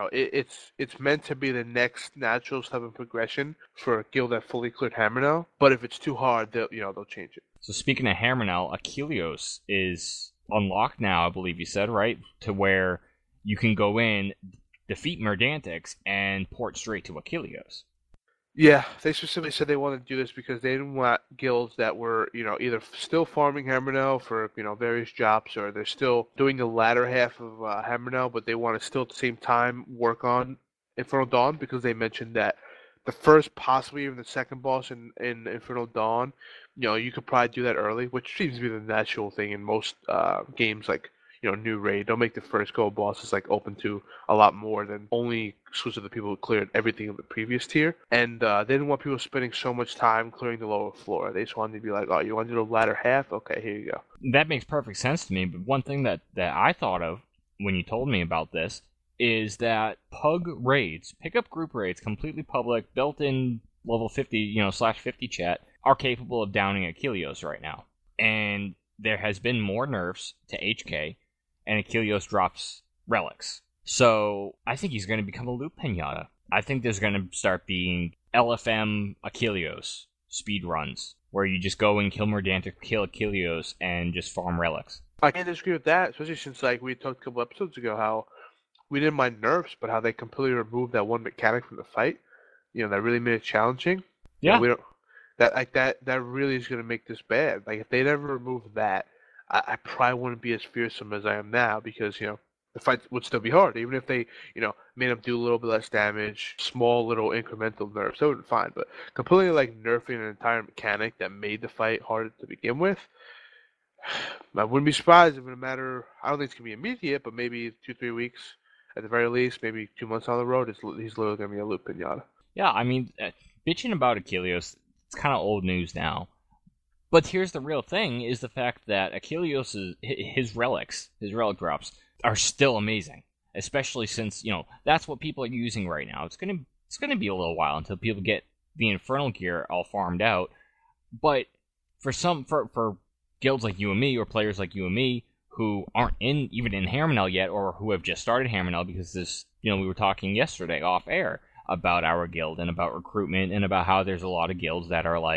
it's meant to be the next natural step of progression for a guild that fully cleared Hammernell. But if it's too hard, they'll change it. So speaking of Hammernell, Achilleos is unlocked now, I believe you said, right? To where you can go in, defeat Merdantix, and port straight to Achilleos. Yeah, they specifically said they wanted to do this because they didn't want guilds that were, either still farming Hammernell for, various jobs, or they're still doing the latter half of Hammernell, but they want to still at the same time work on Infernal Dawn, because they mentioned that the first, possibly even the second boss in Infernal Dawn, you could probably do that early, which seems to be the natural thing in most games like, new raid. Don't make the first gold bosses like open to a lot more than only exclusive to the people who cleared everything in the previous tier. And they didn't want people spending so much time clearing the lower floor. They just wanted to be like, oh, you want to do the latter half? Okay, here you go. That makes perfect sense to me, but one thing that I thought of when you told me about this is that Pug raids, pickup group raids, completely public, built-in level 50, /50 chat, are capable of downing Achilleos right now. And there has been more nerfs to HK, and Achilleos drops relics. So I think he's going to become a loot pinata. I think there's going to start being LFM Achilleos speedruns, where you just go and kill Merdantix, kill Achilleos, and just farm relics. I can't disagree with that, especially since like we talked a couple episodes ago how we didn't mind nerfs, but how they completely removed that one mechanic from the fight. That really made it challenging. Yeah. We don't. That really is going to make this bad. Like if they never removed that, I probably wouldn't be as fearsome as I am now, because, the fight would still be hard. Even if they, made them do a little bit less damage, small little incremental nerfs, that would be fine. But completely like nerfing an entire mechanic that made the fight harder to begin with, I wouldn't be surprised if in a matter, I don't think it's going to be immediate, but maybe 2-3 weeks at the very least, maybe 2 months on the road, he's literally going to be a loot pinata. Yeah, I mean, bitching about Achilleos, it's kind of old news now. But here's the real thing, is the fact that Achilleos' his relic drops are still amazing. Especially since, that's what people are using right now. It's gonna be a little while until people get the Infernal gear all farmed out. But for guilds like you and me, or players like you and me, who aren't even in Hammernell yet, or who have just started Hammernell, because this, we were talking yesterday off air about our guild and about recruitment and about how there's a lot of guilds that are like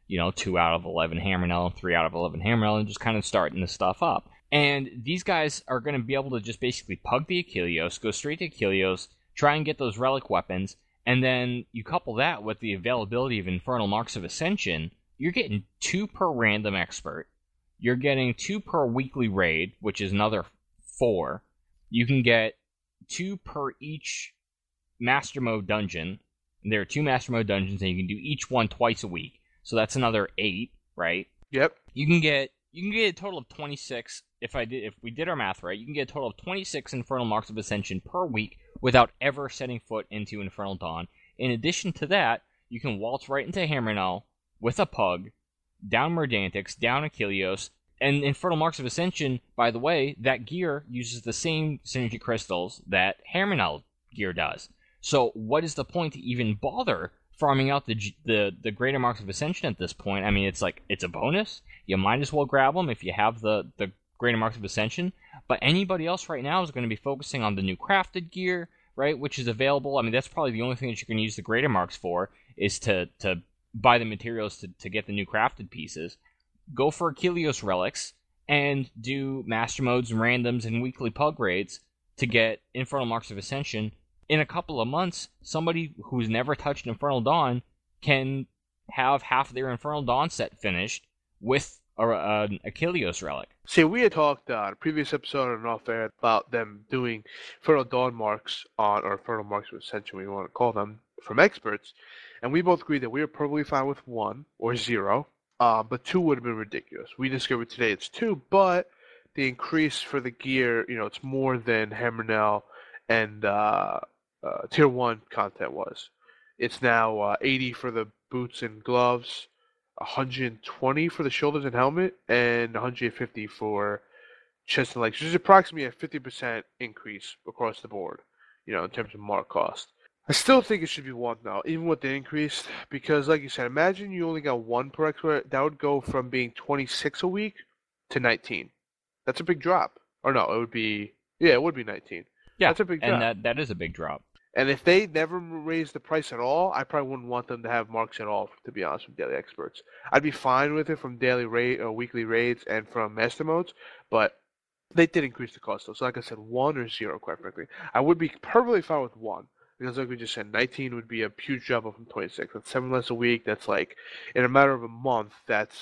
2 out of 11 Hammerknell, 3 out of 11 Hammerknell, and just kind of starting the stuff up. And these guys are going to be able to just basically pug the Achilleos, go straight to Achilleos, try and get those relic weapons, and then you couple that with the availability of Infernal Marks of Ascension, you're getting 2 per random expert. You're getting 2 per weekly raid, which is another 4. You can get 2 per each Master Mode dungeon. There are 2 Master Mode dungeons, and you can do each one twice a week. So that's another 8, right? Yep. You can get a total of 26. If we did our math right, you can get a total of 26 Infernal Marks of Ascension per week without ever setting foot into Infernal Dawn. In addition to that, you can waltz right into Hammerknell with a pug, down Merdantix, down Achilleos, and Infernal Marks of Ascension, by the way, that gear uses the same synergy crystals that Hammerknell gear does. So what is the point to even bother farming out the Greater Marks of Ascension at this point? I mean, it's a bonus. You might as well grab them if you have the Greater Marks of Ascension. But anybody else right now is going to be focusing on the new crafted gear, right, which is available. I mean, that's probably the only thing that you can use the Greater Marks for, is to buy the materials to get the new crafted pieces. Go for Achilleos relics, and do Master Modes and randoms and weekly pug raids to get Infernal Marks of Ascension. In a couple of months, somebody who's never touched Infernal Dawn can have half their Infernal Dawn set finished with an Achilleos relic. See, we had talked on a previous episode on Off Air about them doing Infernal Dawn marks or Infernal Marks of Ascension, we want to call them, from experts, and we both agreed that we were perfectly fine with 1 or 0, but 2 would have been ridiculous. We discovered today it's 2, but the increase for the gear, it's more than Hammerknell and Tier 1 content was. It's now 80 for the boots and gloves, 120 for the shoulders and helmet, and 150 for chest and legs, which is approximately a 50% increase across the board, in terms of mark cost. I still think it should be 1 though, even with the increase, because like you said, imagine you only got 1 per expert. That would go from being 26 a week to 19. That's a big drop. Or no, it would be 19. Yeah, that's a big drop. And that is a big drop. And if they never raise the price at all, I probably wouldn't want them to have marks at all, to be honest with daily experts. I'd be fine with it from daily raid or weekly raids and from master modes, but they did increase the cost though. So like I said, 1 or 0, quite frankly. I would be perfectly fine with 1. Because like we just said, 19 would be a huge jump up from 26. That's 7 less a week. That's like, in a matter of a month, that's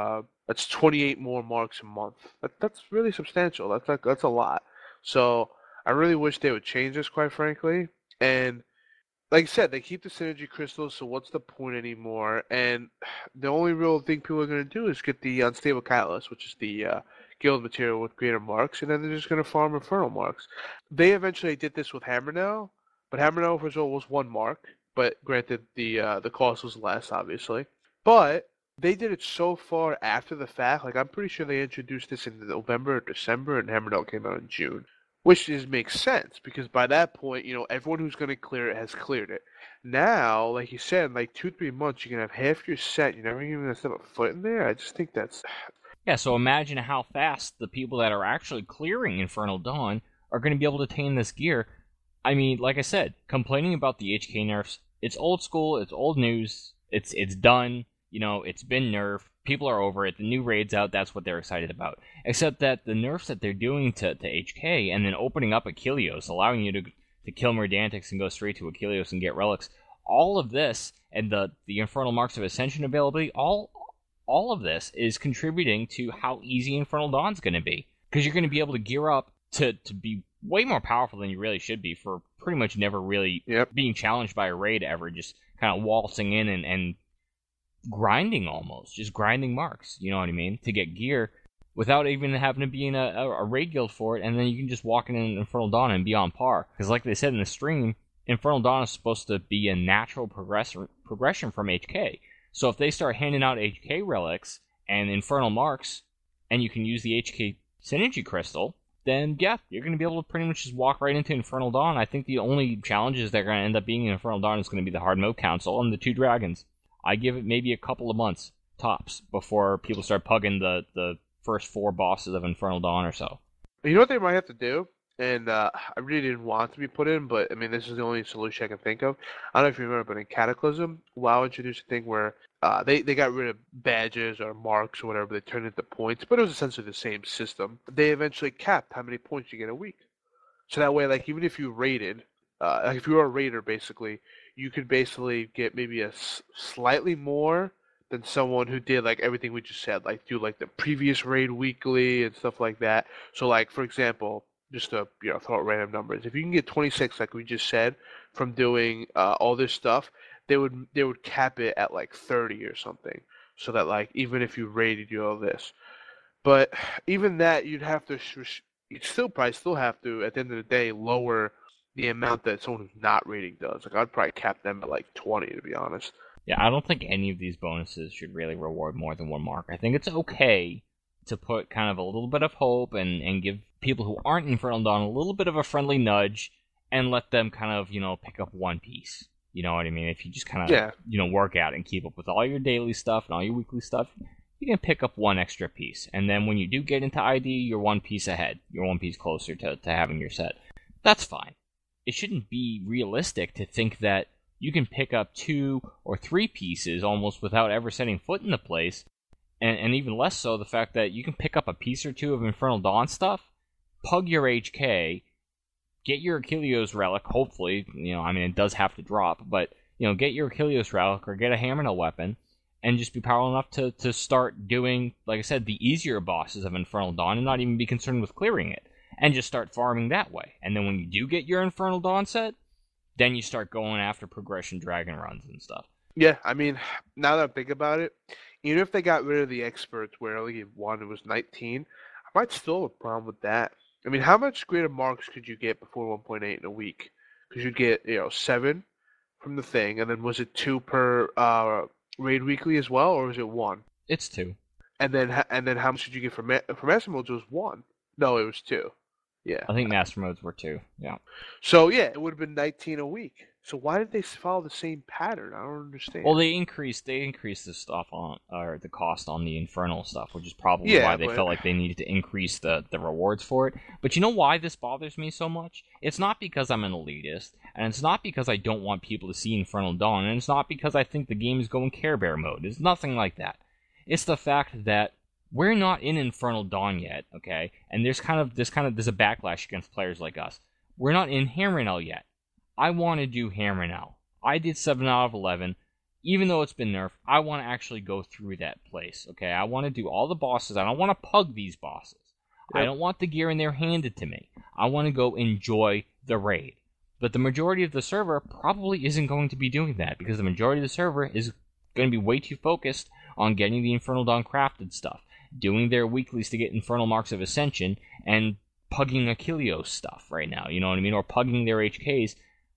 28 more marks a month. That's really substantial. That's a lot. So I really wish they would change this, quite frankly. And like I said, they keep the synergy crystals, so what's the point anymore? And the only real thing people are going to do is get the unstable catalyst, which is the guild material with greater marks, and then they're just going to farm infernal marks. They eventually did this with Hammerknell, but Hammerknell, first of all, was 1 mark, but granted the cost was less, obviously. But they did it so far after the fact. Like, I'm pretty sure they introduced this in November or December, and Hammerknell came out in June. Which makes sense, because by that point, everyone who's going to clear it has cleared it. Now, like you said, in like 2-3 months, you can have half your set. You're never even going to step a foot in there. I just think that's... Yeah, so imagine how fast the people that are actually clearing Infernal Dawn are going to be able to attain this gear. I mean, like I said, complaining about the HK nerfs, it's old school, it's old news, it's done, it's been nerfed. People are over it. The new raid's out. That's what they're excited about. Except that the nerfs that they're doing to HK and then opening up Achilleos, allowing you to kill Merdantix and go straight to Achilleos and get relics, all of this and the Infernal Marks of Ascension availability, all of this is contributing to how easy Infernal Dawn's going to be. Because you're going to be able to gear up to be way more powerful than you really should be for pretty much never really being challenged by a raid ever, just kind of waltzing in and grinding almost, just grinding marks, you know what I mean, to get gear without even having to be in a raid guild for it, and then you can just walk in Infernal Dawn and be on par. Because like they said in the stream, Infernal Dawn is supposed to be a natural progression from HK. So if they start handing out HK relics and Infernal Marks, and you can use the HK Synergy Crystal, then yeah, you're going to be able to pretty much just walk right into Infernal Dawn. I think the only challenges that are going to end up being in Infernal Dawn is going to be the Hard Mode Council and the 2 dragons. I give it maybe a couple of months, tops, before people start pugging the first 4 bosses of Infernal Dawn or so. You know what they might have to do? and I really didn't want to be put in, but I mean, this is the only solution I can think of. I don't know if you remember, but in Cataclysm, WoW introduced a thing where they got rid of badges or marks or whatever, they turned into points, but it was essentially the same system. They eventually capped how many points you get a week. So that way, like, even if you raided, like if you were a raider, basically, you could basically get maybe slightly more than someone who did like everything we just said, like do like the previous raid weekly and stuff like that. So like for example, just to throw out random numbers, if you can get 26, like we just said, from doing all this stuff, they would cap it at like 30 or something. So that like even if you raided you all this, but even that you'd have to you'd still have to at the end of the day lower the amount that someone who's not raiding does. Like I'd probably cap them at like 20 to be honest. Yeah, I don't think any of these bonuses should really reward more than one mark. I think it's okay to put kind of a little bit of hope and give people who aren't Infernal Dawn a little bit of a friendly nudge and let them kind of, pick up one piece. You know what I mean? If you just kind of, work out and keep up with all your daily stuff and all your weekly stuff, you can pick up one extra piece. And then when you do get into ID, you're one piece ahead. You're one piece closer to having your set. That's fine. It shouldn't be realistic to think that you can pick up 2 or 3 pieces almost without ever setting foot in the place, and even less so the fact that you can pick up a piece or two of Infernal Dawn stuff, pug your HK, get your Achilleos Relic, hopefully, it does have to drop, but, get your Achilleos Relic or get a Hammer Nail weapon, and just be powerful enough to start doing, like I said, the easier bosses of Infernal Dawn and not even be concerned with clearing it, and just start farming that way. And then when you do get your Infernal Dawn set, then you start going after progression dragon runs and stuff. Yeah, I mean, now that I think about it, even if they got rid of the experts where only one, it was 19, I might still have a problem with that. I mean, how much greater marks could you get before 1.8 in a week? Because you'd get, 7 from the thing, and then was it 2 per raid weekly as well, or was it 1? It's 2. And then how much did you get for Master Modes? It was 1. No, it was 2. Yeah. I think Master Modes were 2, yeah. So, yeah, it would have been 19 a week. So why did they follow the same pattern? I don't understand. Well, they increased the stuff on, or the cost on the Infernal stuff, which is probably why they felt like they needed to increase the rewards for it. But you know why this bothers me so much? It's not because I'm an elitist, and it's not because I don't want people to see Infernal Dawn, and it's not because I think the game is going Care Bear mode. It's nothing like that. It's the fact that we're not in Infernal Dawn yet, okay? And there's a backlash against players like us. We're not in Hammer yet. I want to do Hammer. I did 7 out of 11. Even though it's been nerfed, I want to actually go through that place, okay? I want to do all the bosses. I don't want to pug these bosses. Yep. I don't want the gear in there handed to me. I want to go enjoy the raid. But the majority of the server probably isn't going to be doing that, because the majority of the server is going to be way too focused on getting the Infernal Dawn crafted stuff, doing their weeklies to get Infernal Marks of Ascension, and pugging Achilleos stuff right now, you know what I mean? Or pugging their HKs.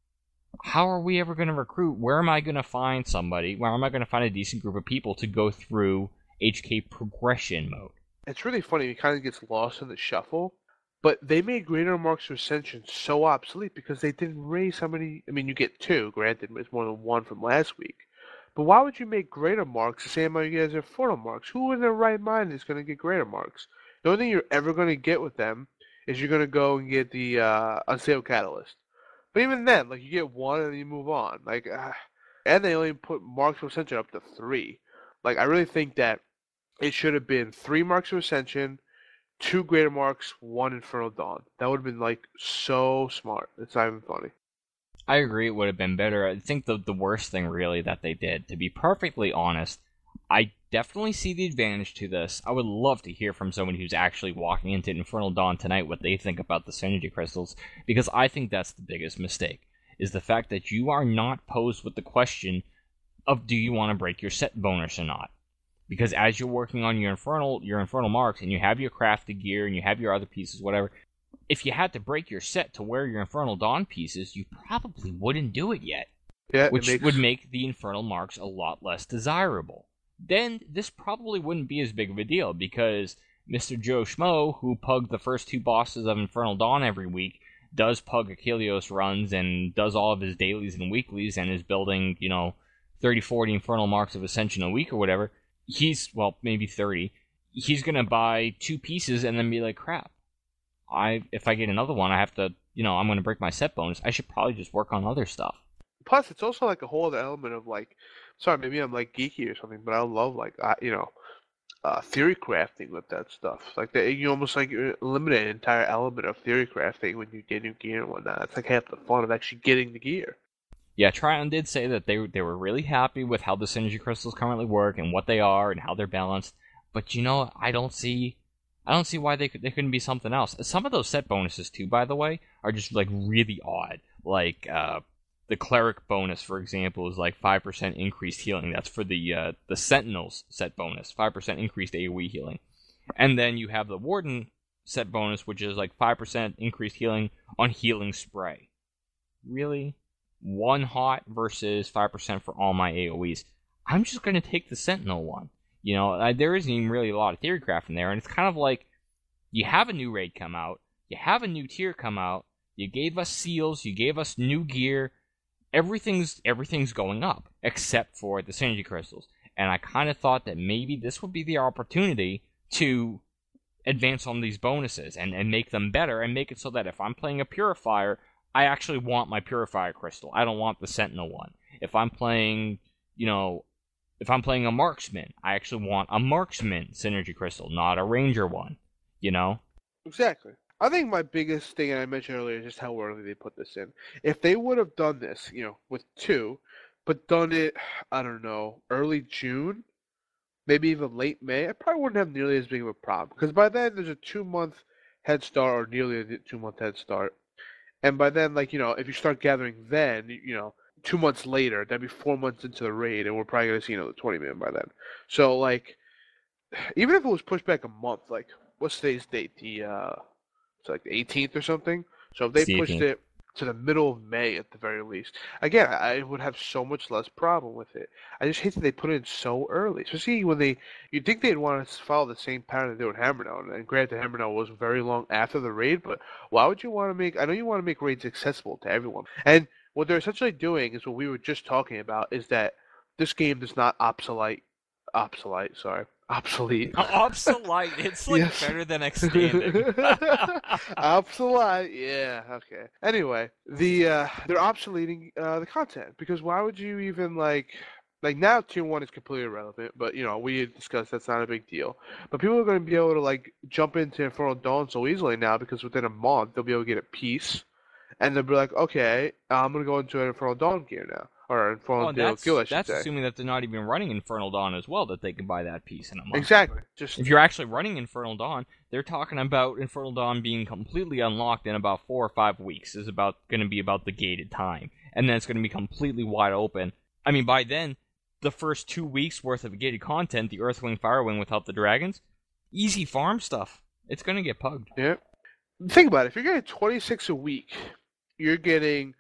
How are we ever going to recruit? Where am I going to find somebody? Where am I going to find a decent group of people to go through HK progression mode? It's really funny. It kind of gets lost in the shuffle. But they made Greater Marks of Ascension so obsolete because they didn't raise how many... I mean, you get 2. Granted, it's more than 1 from last week. But why would you make Greater Marks the same amount you guys have Infernal Marks? Who in their right mind is going to get Greater Marks? The only thing you're ever going to get with them is you're going to go and get the Unstable Catalyst. But even then, like, you get 1 and then you move on. Like, and they only put Marks of Ascension up to 3. Like, I really think that it should have been 3 Marks of Ascension, 2 Greater Marks, 1 Infernal Dawn. That would have been, like, so smart. It's not even funny. I agree it would have been better. I think the worst thing, really, that they did, to be perfectly honest, I definitely see the advantage to this. I would love to hear from somebody who's actually walking into Infernal Dawn tonight what they think about the Synergy Crystals, because I think that's the biggest mistake, is the fact that you are not posed with the question of do you want to break your set bonus or not. Because as you're working on your Infernal Marks, and you have your crafted gear, and you have your other pieces, whatever, if you had to break your set to wear your Infernal Dawn pieces, you probably wouldn't do it yet. Yeah, which would make the Infernal Marks a lot less desirable. Then this probably wouldn't be as big of a deal, because Mr. Joe Schmo, who pugged the first 2 bosses of Infernal Dawn every week, does pug Achilleos runs and does all of his dailies and weeklies and is building, 30, 40 Infernal Marks of Ascension a week or whatever. Maybe 30. He's going to buy 2 pieces and then be like, crap, if I get another one, I have to, I'm going to break my set bonus. I should probably just work on other stuff. Plus, it's also like a whole other element of like, sorry, maybe I'm like geeky or something, but I love like, theory crafting with that stuff. Like that, you almost like eliminate an entire element of theory crafting when you get new gear and whatnot. It's like half the fun of actually getting the gear. Yeah, Tryon did say that they were really happy with how the synergy crystals currently work and what they are and how they're balanced. But I don't see why they couldn't be something else. Some of those set bonuses too, by the way, are just like really odd. Like the cleric bonus, for example, is like 5% increased healing. That's for the Sentinels set bonus, 5% increased AoE healing. And then you have the Warden set bonus, which is like 5% increased healing on healing spray. Really? One hot versus 5% for all my AoEs. I'm just going to take the Sentinel one. There isn't even really a lot of theory crafting there, and it's kind of like you have a new raid come out, you have a new tier come out, you gave us seals, you gave us new gear, everything's going up except for the synergy crystals. And I kind of thought that maybe this would be the opportunity to advance on these bonuses and make them better and make it so that if I'm playing a purifier, I actually want my purifier crystal. I don't want the Sentinel one. If I'm playing, if I'm playing a marksman, I actually want a marksman synergy crystal, not a ranger one. Exactly. I think my biggest thing, and I mentioned earlier, is just how early they put this in. If they would have done this, with 2, but done it, I don't know, early June, maybe even late May, I probably wouldn't have nearly as big of a problem. Because by then, there's a 2-month head start, or nearly a 2-month head start. And by then, if you start gathering then, 2 months later, that'd be 4 months into the raid, and we're probably going to see another 20 million by then. So, even if it was pushed back a month, what's today's date? It's like the 18th or something. So if they pushed it to the middle of May at the very least, again, I would have so much less problem with it. I just hate that they put it in so early, especially when you'd think they'd want to follow the same pattern they do with Hammerknown. And granted, Hammerknown was very long after the raid, but why would you want to I know you want to make raids accessible to everyone. And what they're essentially doing is what we were just talking about, is that this game does not obsolete. Obsolete. It's like better than extended. Obsolete. Yeah. Okay. Anyway, they're obsoleting the content, because why would you even like now tier 1 is completely irrelevant, but we had discussed that's not a big deal. But people are going to be able to jump into Infernal Dawn so easily now, because within a month they'll be able to get a piece, and they'll be like, okay, I'm going to go into an Infernal Dawn gear now. Or Infernal Guild, I should say. That's assuming that they're not even running Infernal Dawn as well, that they can buy that piece in a month. Exactly. If you're actually running Infernal Dawn, they're talking about Infernal Dawn being completely unlocked in about 4 or 5 weeks. Is going to be about the gated time, and then it's going to be completely wide open. I mean, by then, the first 2 weeks worth of gated content, the Earthwing, Firewing without the dragons, easy farm stuff. It's going to get pugged. Yeah. Think about it. If you're getting 26 a week, you're getting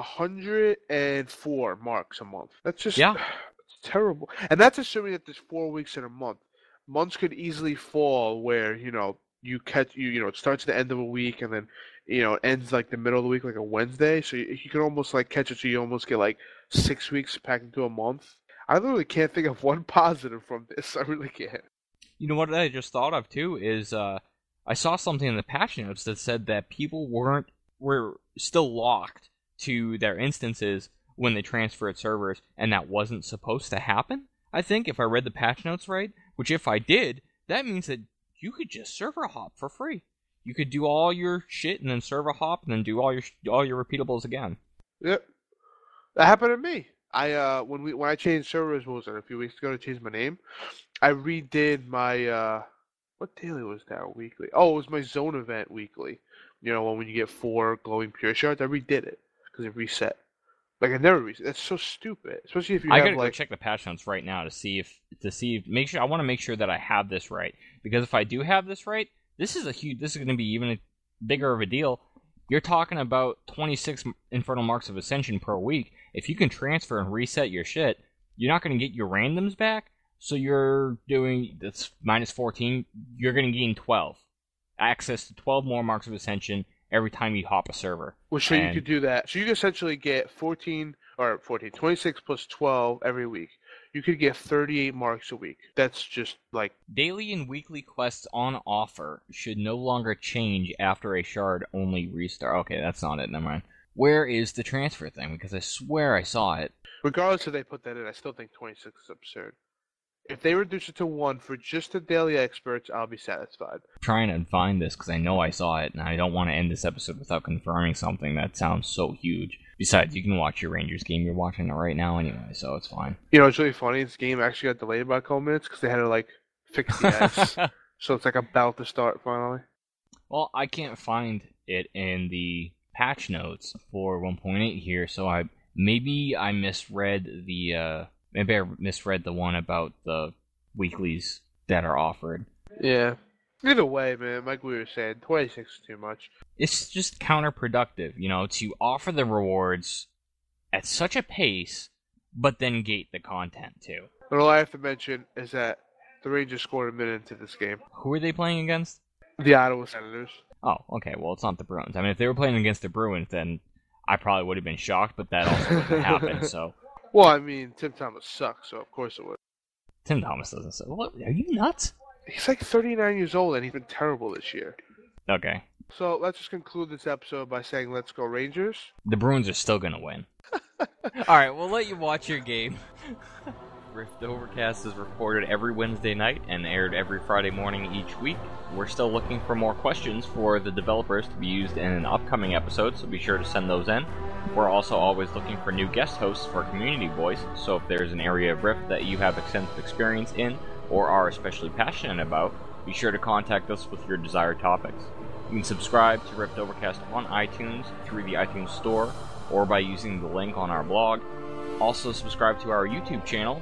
104 marks a month. That's just it's terrible. And that's assuming that there's 4 weeks in a month. Months could easily fall where, you catch it starts at the end of a week, and then it ends like the middle of the week, like a Wednesday. So you can almost catch it, so you almost get 6 weeks packed into a month. I literally can't think of one positive from this. I really can't. You know what I just thought of too is I saw something in the patch notes that said that people were still locked to their instances when they transferred servers, and that wasn't supposed to happen. I think, if I read the patch notes right, which if I did, that means that you could just server hop for free. You could do all your shit and then server hop and then do all your repeatables again. Yep, that happened to me. When I changed servers, what was it, a few weeks ago, to change my name, I redid my what daily was that? Weekly? Oh, it was my zone event weekly. When you get 4 glowing pure shards, I redid it. Because it reset. I never reset. That's so stupid. Especially if you have I gotta go check the patch notes right now to see if I want to make sure that I have this right. Because if I do have this right, this is going to be even a bigger of a deal. You're talking about 26 Infernal Marks of Ascension per week. If you can transfer and reset your shit, you're not going to get your randoms back. So you're doing that's minus 14. You're going to gain 12. Access to 12 more Marks of Ascension every time you hop a server. Well, sure, you could do that. So you could essentially get 26 plus 12 every week. you could get 38 marks a week. That's just like Daily and weekly quests on offer should no longer change after a shard-only restart. Okay, that's not it. Never mind. Where is the transfer thing? Because I swear I saw it. regardless if they put that in, I still think 26 is absurd. If they reduce it to 1 for just the daily experts, I'll be satisfied. I'm trying to find this because I know I saw it, and I don't want to end this episode without confirming something that sounds so huge. Besides, you can watch your Rangers game. You're watching it right now anyway, so it's fine. You know, it's really funny. This game actually got delayed by a couple minutes because they had to like fix the ice. So it's like about to start finally. Well, I can't find it in the patch notes for 1.8 here, so maybe I misread the one about the weeklies that are offered. Yeah. Either way, man, like we were saying, 26 is too much. It's just counterproductive, to offer the rewards at such a pace, but then gate the content too. But all I have to mention is that the Rangers scored a minute into this game. Who are they playing against? The Ottawa Senators. Oh, okay, well, it's not the Bruins. I mean, if they were playing against the Bruins, then I probably would have been shocked, but that also wouldn't happen, so... Well, I mean, Tim Thomas sucks, so of course it would. Tim Thomas doesn't say... What? Are you nuts? He's like 39 years old, and he's been terrible this year. Okay. So let's just conclude this episode by saying, let's go Rangers. The Bruins are still going to win. Alright, we'll let you watch your game. Rift Overcast is recorded every Wednesday night and aired every Friday morning each week. We're still looking for more questions for the developers to be used in an upcoming episode, so be sure to send those in. We're also always looking for new guest hosts for Community Voice, so if there's an area of Rift that you have extensive experience in, or are especially passionate about, be sure to contact us with your desired topics. You can subscribe to Rift Overcast on iTunes through the iTunes Store, or by using the link on our blog. Also subscribe to our YouTube channel,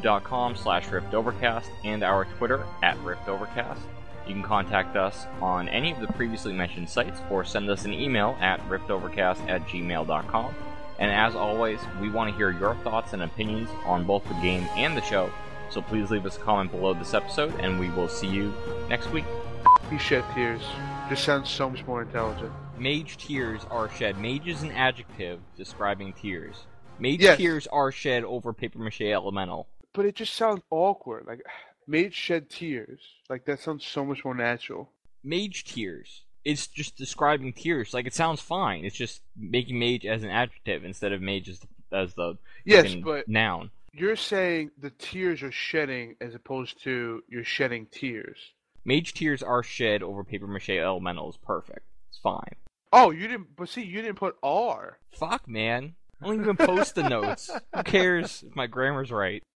youtube.com/RiftOvercast, and our Twitter, @RiftOvercast. You can contact us on any of the previously mentioned sites, or send us an email at riftovercast@gmail.com. And as always, we want to hear your thoughts and opinions on both the game and the show, so please leave us a comment below this episode, and we will see you next week. He shed tears. Just sounds so much more intelligent. Mage tears are shed. Mage is an adjective describing tears. Mage Yes. tears are shed over paper mache elemental. But it just sounds awkward. Like, mage shed tears. Like, that sounds so much more natural. Mage tears. It's just describing tears. Like, it sounds fine. It's just making mage as an adjective instead of mage as the Yes, fucking but noun. you're saying the tears are shedding as opposed to you're shedding tears. Mage tears are shed over paper mache elemental is perfect. It's fine. Oh, you didn't. But see, you didn't put R. Fuck, man. I don't even post the notes. Who cares if my grammar's right?